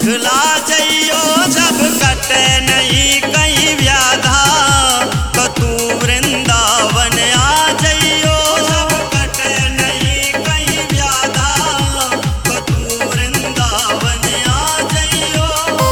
दिखला जइयो जब कटे नहीं कहीं व्याधा तो तू वृंदावन आ जइयो जब कटे नहीं कहीं व्याधा तो तू वृंदावन आ जइयो।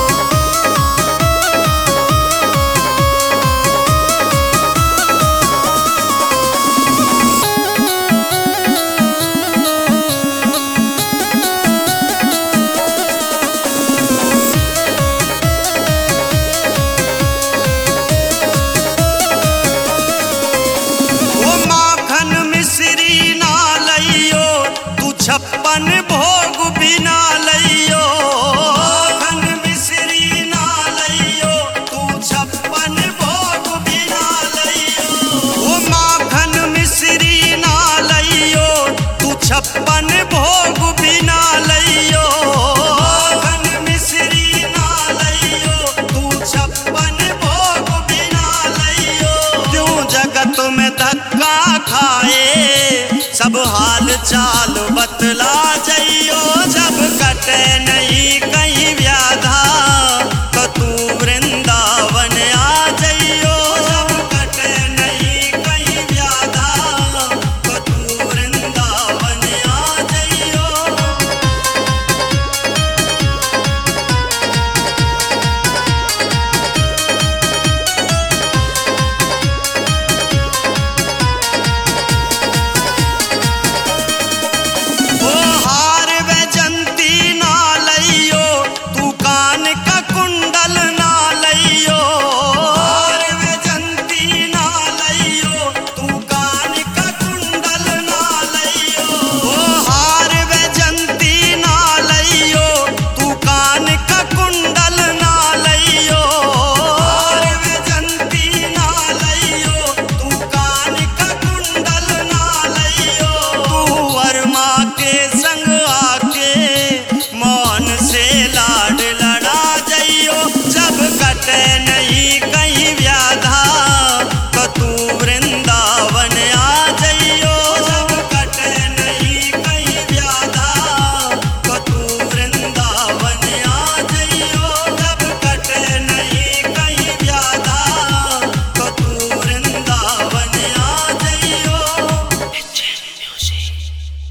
छप्पन भोग बिना लइयो माखन मिश्री ना लइयो तू छप्पन भोग बिना लइयो ओ माखन मिश्री ना लइयो तू छप्पन भोग बिना लइयो माखन मिश्री ना लइयो तू छप्पन भोग बिना लइयो। क्यों जगत में धक्का खाए सब हाल चाल बतला जइयो जब कटे नहीं